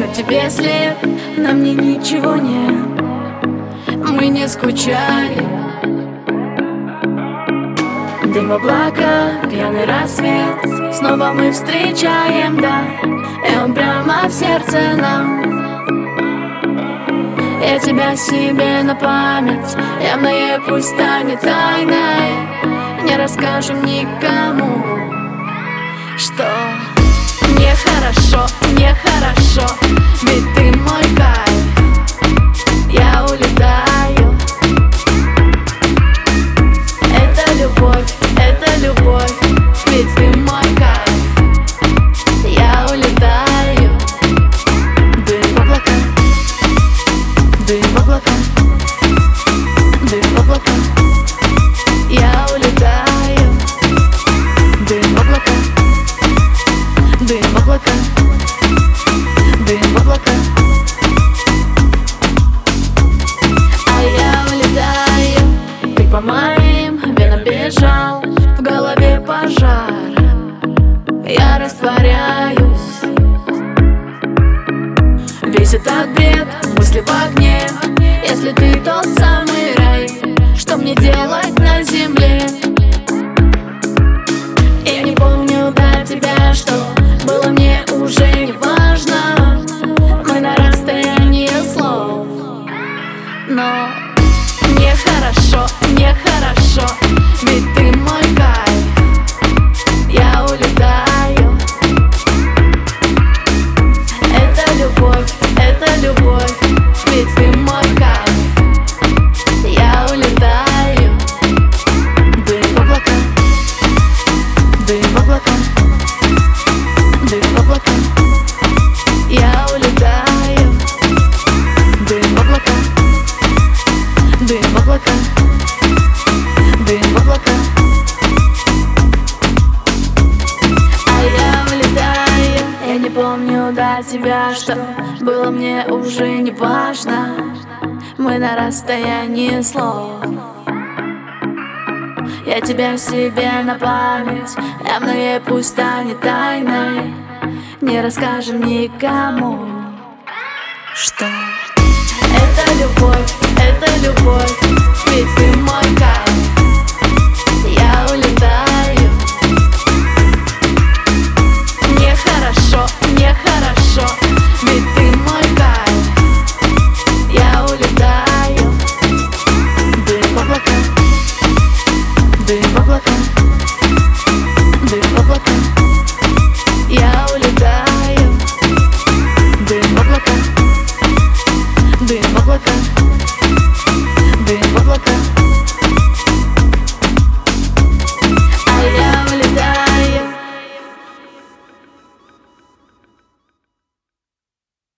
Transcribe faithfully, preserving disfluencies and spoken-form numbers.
тебе след, на мне ничего нет. Мы не скучали. Дым в облака, пьяный рассвет, снова мы встречаем, да, и он прямо в сердце нам. Я тебя себе на память, явное пусть станет тайной. Не расскажем никому, что мне хорошо, мне хорошо, ведь ты мой кайф. Я улетаю. Это любовь, это любовь, ведь ты мой кайф. Я улетаю. Дым в облака, дым в облака, дым в облака. Я улетаю. Дым в облака, дым в облака, дым в облака. А я улетаю. Ты по моим венам бежал, в голове пожар. Я растворяюсь. Весь этот бред, мысли в огне. Если ты тот самый рай, что мне делать на земле? Я не помню до тебя, что было мне уже не важно. Мы на расстоянии слов, но мне хорошо, мне хорошо, ведь ты мой кайф. Я улетаю. Это любовь, это любовь, ведь ты мой кайф. Я улетаю. Дым в облака, дым в облака, дым в облака. Я улетаю. Дым в облака, дым в облака, дым в облака. А я улетаю. Я не помню до тебя, что было мне уже не важно. Мы на расстоянии слов. Я тебя себе на память, явное пусть станет тайной. Не расскажем никому, что это любовь.